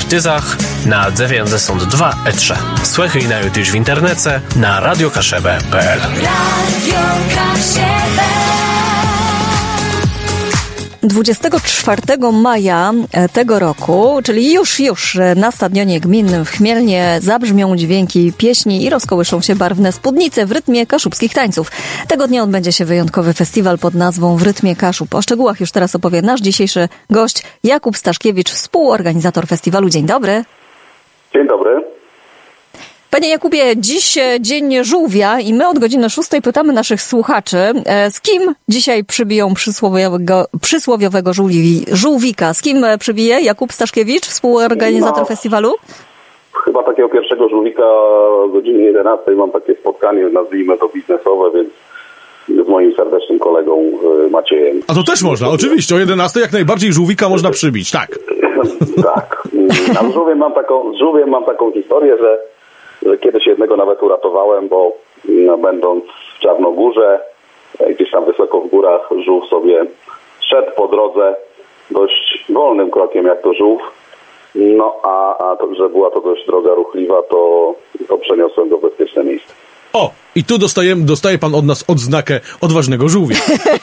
Artyzach na 92 E3. Słuchaj na YouTube w internecie na radiokaszebę.pl. Radio Kaszebę. 24 maja tego roku, czyli już na stadionie gminnym w Chmielnie zabrzmią dźwięki pieśni i rozkołyszą się barwne spódnice w rytmie kaszubskich tańców. Tego dnia odbędzie się wyjątkowy festiwal pod nazwą W rytmie Kaszub. O szczegółach już teraz opowie nasz dzisiejszy gość Jakub Staszkiewicz, współorganizator festiwalu. Dzień dobry. Dzień dobry. Panie Jakubie, dziś dzień żółwia i my od godziny 6 pytamy naszych słuchaczy, z kim dzisiaj przybiją przysłowiowego żółwika? Z kim przybije Jakub Staszkiewicz, współorganizator festiwalu? Chyba takiego pierwszego żółwika o godzinie 11 mam takie spotkanie, nazwijmy to biznesowe, więc z moim serdecznym kolegą Maciejem. A to też można, oczywiście. O 11 jak najbardziej żółwika można przybić, tak. Tak. A z żółwiem mam taką historię, że kiedyś jednego nawet uratowałem, bo będąc w Czarnogórze, gdzieś tam wysoko w górach, żółw sobie szedł po drodze dość wolnym krokiem, jak to żółw. No a to, że była to dość droga ruchliwa, to przeniosłem go w bezpieczne miejsce. O, i tu dostaje pan od nas odznakę odważnego żółwia.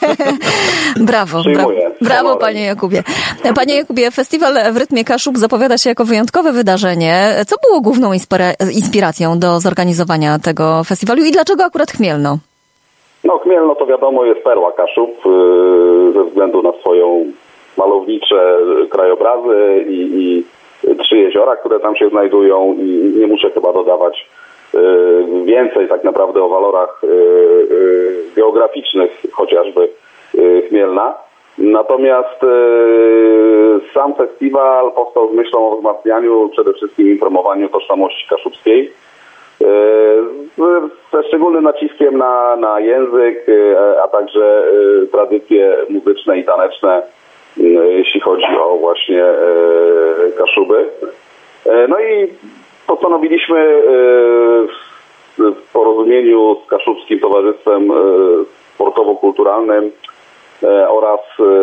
Brawo, panie Jakubie. Panie Jakubie, festiwal W rytmie Kaszub zapowiada się jako wyjątkowe wydarzenie. Co było główną inspiracją do zorganizowania tego festiwalu i dlaczego akurat Chmielno? No, Chmielno to wiadomo jest perła Kaszub ze względu na swoją malownicze krajobrazy i 3 jeziora, które tam się znajdują i nie muszę chyba dodawać więcej tak naprawdę o walorach geograficznych chociażby Chmielna. Natomiast sam festiwal powstał z myślą o wzmacnianiu, przede wszystkim informowaniu tożsamości kaszubskiej, ze szczególnym naciskiem na język, a także tradycje muzyczne i taneczne, jeśli chodzi o właśnie Kaszuby. No i postanowiliśmy w porozumieniu z Kaszubskim Towarzystwem Sportowo-Kulturalnym oraz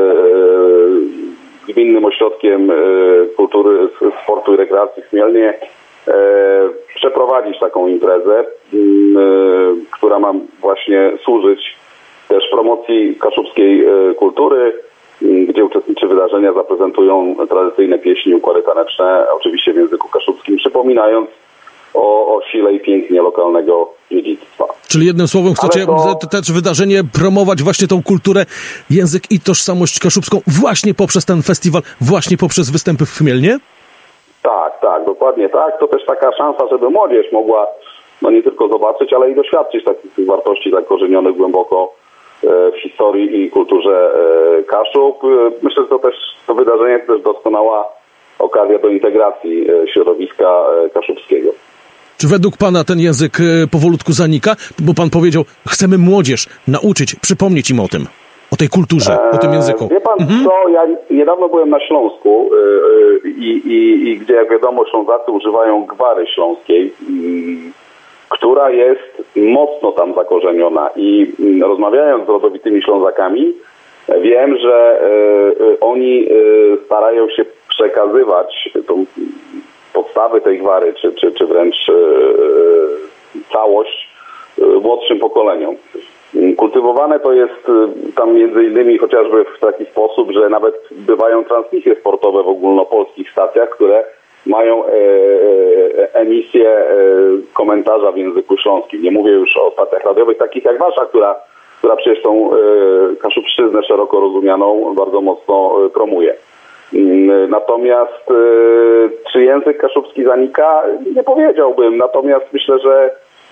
Gminnym Ośrodkiem Kultury, Sportu i Rekreacji w Chmielnie przeprowadzić taką imprezę, która ma właśnie służyć też promocji kaszubskiej kultury, gdzie uczestnicy wydarzenia zaprezentują tradycyjne pieśni, układy taneczne, oczywiście w języku kaszubskim, przypominając o sile i pięknie lokalnego dziedzictwa. Czyli jednym słowem chcecie też wydarzenie promować właśnie tą kulturę, język i tożsamość kaszubską właśnie poprzez ten festiwal, właśnie poprzez występy w Chmielnie? Tak, dokładnie tak. To też taka szansa, żeby młodzież mogła nie tylko zobaczyć, ale i doświadczyć takich wartości zakorzenionych głęboko w historii i kulturze Kaszub. Myślę, że to wydarzenie to też doskonała okazja do integracji środowiska kaszubskiego. Czy według pana ten język powolutku zanika? Bo pan powiedział, chcemy młodzież nauczyć, przypomnieć im o tym, o tej kulturze, o tym języku. Wie pan co, ja niedawno byłem na Śląsku i gdzie, jak wiadomo, Ślązacy używają gwary śląskiej, która jest mocno tam zakorzeniona i rozmawiając z rodowitymi Ślązakami, wiem, że oni starają się przekazywać tą podstawy tej gwary, czy wręcz całość młodszym pokoleniom. Kultywowane to jest tam między innymi chociażby w taki sposób, że nawet bywają transmisje sportowe w ogólnopolskich stacjach, które mają emisję komentarza w języku śląskim. Nie mówię już o stacjach radiowych takich jak wasza, która przecież tą kaszubszczyznę szeroko rozumianą bardzo mocno promuje. Natomiast czy język kaszubski zanika? Nie powiedziałbym. Natomiast myślę, że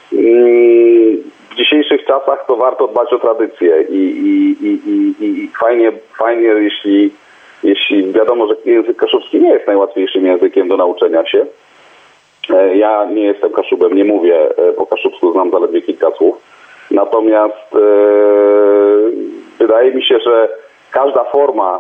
w dzisiejszych czasach to warto dbać o tradycje i fajnie jeśli wiadomo, że język kaszubski nie jest najłatwiejszym językiem do nauczenia się. Ja nie jestem Kaszubem, nie mówię po kaszubsku, znam zaledwie kilka słów. Natomiast wydaje mi się, że każda forma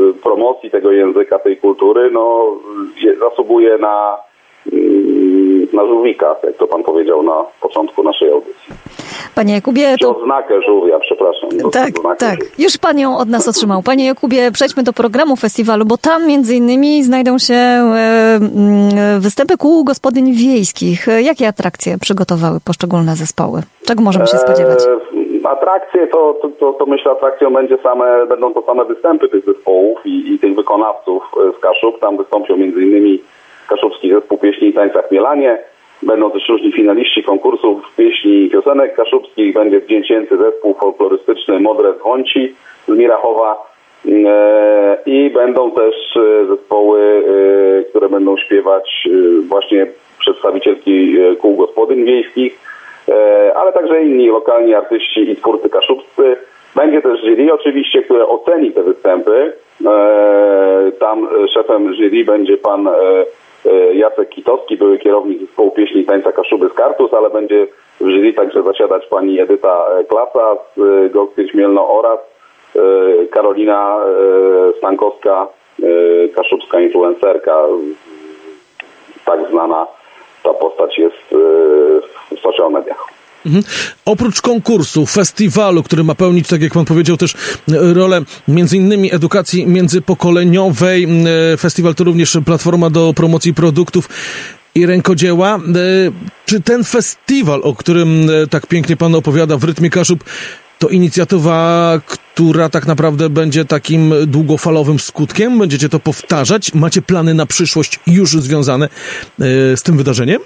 promocji tego języka, tej kultury, zasługuje na żółwika, jak to pan powiedział na początku naszej audycji. Panie Jakubie, to... Odznakę żółwia, przepraszam. Tak. Już pan ją od nas otrzymał. Panie Jakubie, przejdźmy do programu festiwalu, bo tam między innymi znajdą się występy kół gospodyń wiejskich. Jakie atrakcje przygotowały poszczególne zespoły? Czego możemy się spodziewać? Atrakcje to myślę, atrakcją będą to same występy tych zespołów i tych wykonawców z Kaszub. Tam wystąpią m.in. Kaszubski Zespół Pieśni i Tańca Chmielanie. Będą też różni finaliści konkursów pieśni i piosenek kaszubskich. Będzie wdzięcięcy zespół folklorystyczny Modre Dzwonci z Mirachowa. I będą też zespoły, które będą śpiewać właśnie przedstawicielki kół gospodyń wiejskich, ale także inni lokalni artyści i twórcy kaszubscy. Będzie też jury oczywiście, które oceni te występy. Tam szefem jury będzie pan Jacek Kitowski, były kierownik zespołu pieśni i tańca Kaszuby z Kartus, ale będzie w jury także zasiadać pani Edyta Klasa z Gołcy Chmielno oraz Karolina Stankowska, kaszubska influencerka. Tak znana ta postać jest w social mediach. Oprócz konkursu, festiwalu, który ma pełnić, tak jak pan powiedział, też rolę między innymi edukacji międzypokoleniowej, festiwal to również platforma do promocji produktów i rękodzieła. Czy ten festiwal, o którym tak pięknie pan opowiada w Rytmie Kaszub, to inicjatywa, która tak naprawdę będzie takim długofalowym skutkiem? Będziecie to powtarzać? Macie plany na przyszłość już związane z tym wydarzeniem?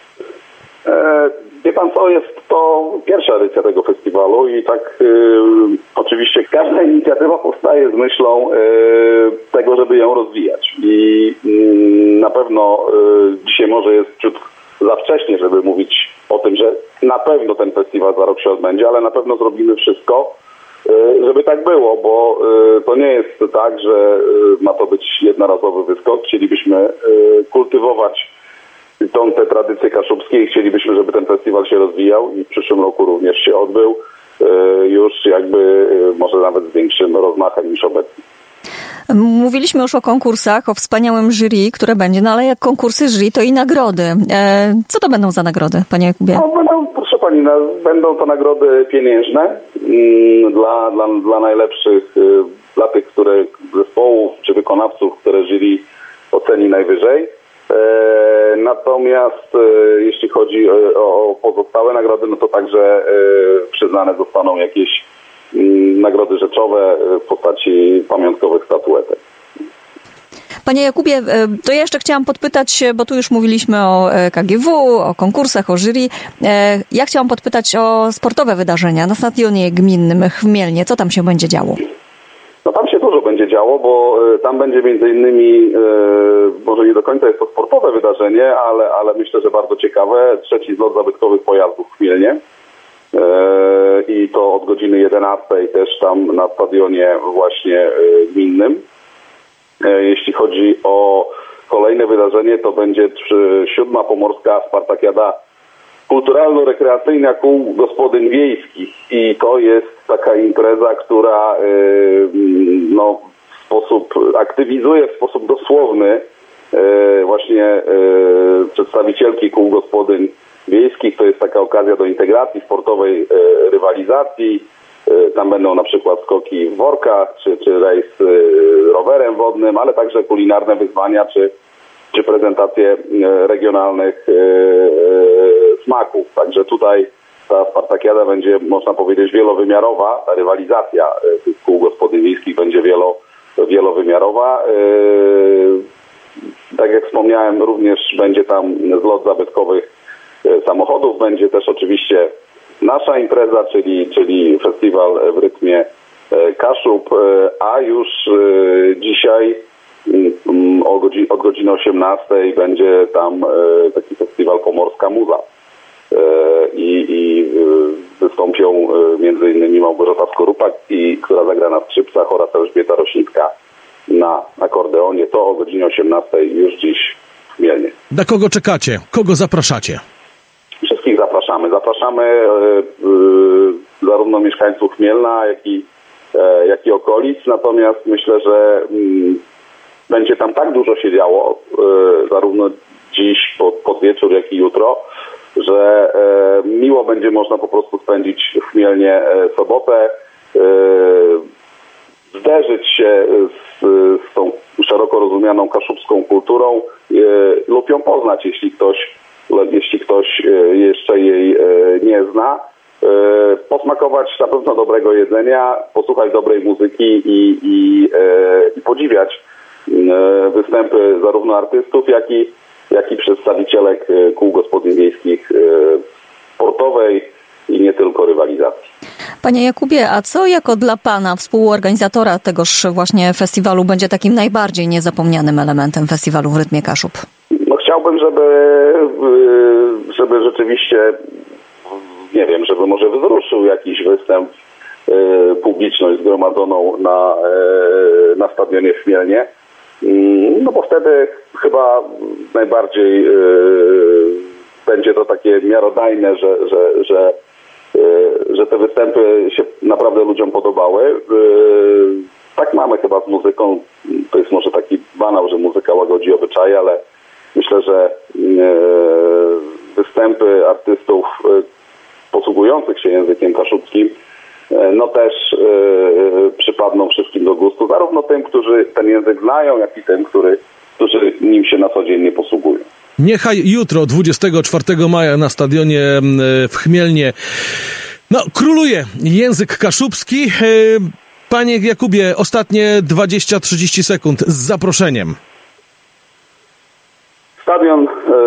Wie pan co, jest to pierwsza edycja tego festiwalu i tak oczywiście każda inicjatywa powstaje z myślą tego, żeby ją rozwijać. I na pewno dzisiaj może jest ciut za wcześnie, żeby mówić o tym, że na pewno ten festiwal za rok się odbędzie, ale na pewno zrobimy wszystko, żeby tak było, bo to nie jest tak, że ma to być jednorazowy wyskok. Chcielibyśmy kultywować te tradycje kaszubskie i chcielibyśmy, żeby ten festiwal się rozwijał i w przyszłym roku również się odbył, już jakby może nawet z większym rozmachem niż obecnie. Mówiliśmy już o konkursach, o wspaniałym jury, które będzie, no ale jak konkursy jury, to i nagrody. Co to będą za nagrody, panie Jakubie? Proszę pani, będą to nagrody pieniężne dla najlepszych, dla tych zespołów czy wykonawców, które jury oceni najwyżej. Natomiast jeśli chodzi o pozostałe nagrody, no to także przyznane zostaną jakieś nagrody rzeczowe w postaci pamiątkowych statuetek. Panie Jakubie, to ja jeszcze chciałam podpytać, bo tu już mówiliśmy o KGW, o konkursach, o jury. Ja chciałam podpytać o sportowe wydarzenia na stadionie gminnym w Chmielnie. Co tam się będzie działo? No tam się dużo będzie działo, bo tam będzie między innymi, może nie do końca jest to sportowe wydarzenie, ale myślę, że bardzo ciekawe, 3. zlot zabytkowych pojazdów w Chmielnie. I to od godziny 11 też tam na stadionie właśnie gminnym. Jeśli chodzi o kolejne wydarzenie, to będzie 7. Pomorska Spartakiada kulturalno-rekreacyjna kół gospodyń wiejskich i to jest taka impreza, która aktywizuje w sposób dosłowny właśnie przedstawicielki kół gospodyń wiejskich. To jest taka okazja do integracji sportowej, rywalizacji. Tam będą na przykład skoki w workach, czy rejs rowerem wodnym, ale także kulinarne wyzwania, czy prezentacje regionalnych smaków. Także tutaj ta Spartakiada będzie, można powiedzieć, wielowymiarowa. Ta rywalizacja tych kół gospodyń wiejskich będzie wielowymiarowa. Tak jak wspomniałem, również będzie tam zlot zabytkowych samochodów. Będzie też oczywiście nasza impreza, czyli festiwal w rytmie Kaszub, a już dzisiaj od godziny 18 będzie tam taki festiwal Pomorska Muza. I wystąpią między innymi Małgorzata Skorupak, która zagra na skrzypcach, oraz Elżbieta Rośnicka na akordeonie. To o godzinie 18 już dziś w Chmielnie. Na kogo czekacie? Kogo zapraszacie? Wszystkich zapraszamy. Zapraszamy zarówno mieszkańców Chmielna, jak i okolic. Natomiast myślę, że będzie tam tak dużo się działo, zarówno dziś, pod wieczór, jak i jutro, że miło będzie można po prostu spędzić w Chmielnie sobotę, zderzyć się z tą szeroko rozumianą kaszubską kulturą lub ją poznać, jeśli ktoś jeszcze jej nie zna. Posmakować na pewno dobrego jedzenia, posłuchać dobrej muzyki i podziwiać występy zarówno artystów, jak i przedstawicielek kół gospodyń wiejskich sportowej i nie tylko rywalizacji. Panie Jakubie, a co jako dla Pana, współorganizatora tegoż właśnie festiwalu, będzie takim najbardziej niezapomnianym elementem festiwalu w Rytmie Kaszub? No chciałbym, żeby rzeczywiście, nie wiem, żeby może wzruszył jakiś występ publiczność zgromadzoną na stadionie w Chmielnie. No bo wtedy chyba najbardziej będzie to takie miarodajne, że te występy się naprawdę ludziom podobały. Tak mamy chyba z muzyką. To jest może taki banał, że muzyka łagodzi obyczaje, ale myślę, że występy artystów posługujących się językiem kaszubskim no też przypadną wszystkim do gustu, zarówno tym, którzy ten język znają, jak i tym, którzy nim się na co dzień nie posługują. Niechaj jutro, 24 maja na stadionie w Chmielnie, króluje język kaszubski. Panie Jakubie, ostatnie 20-30 sekund z zaproszeniem. Stadion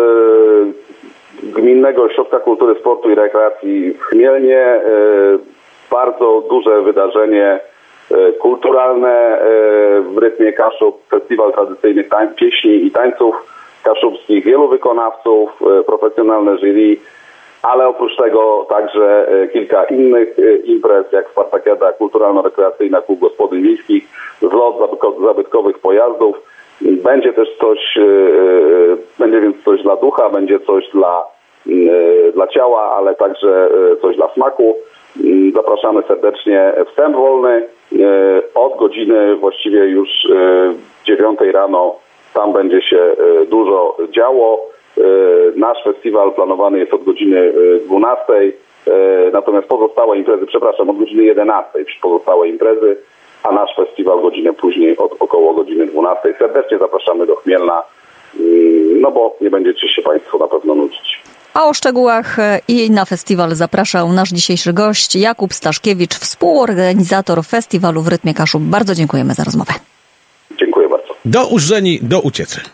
Gminnego Ośrodka Kultury, Sportu i Rekreacji w Chmielnie. Bardzo duże wydarzenie kulturalne w Rytmie Kaszub, festiwal tradycyjnych pieśni i tańców kaszubskich, wielu wykonawców, profesjonalne jury, ale oprócz tego także kilka innych imprez, jak Spartakiada kulturalno-rekreacyjna kół gospodyń wiejskich, zlot zabytkowych pojazdów. Będzie też będzie więc coś dla ducha, będzie coś dla ciała, ale także coś dla smaku. Zapraszamy serdecznie. Wstęp wolny od godziny właściwie już 9 rano. Tam będzie się dużo działo. Nasz festiwal planowany jest od godziny 12, natomiast pozostałe imprezy, od godziny 11 pozostałe imprezy, a nasz festiwal godzinę później od około godziny 12. Serdecznie zapraszamy do Chmielna, bo nie będziecie się Państwo na pewno nudzić. A o szczegółach i na festiwal zapraszał nasz dzisiejszy gość Jakub Staszkiewicz, współorganizator festiwalu w Rytmie Kaszub. Bardzo dziękujemy za rozmowę. Dziękuję bardzo. Do użeni, do uciecy.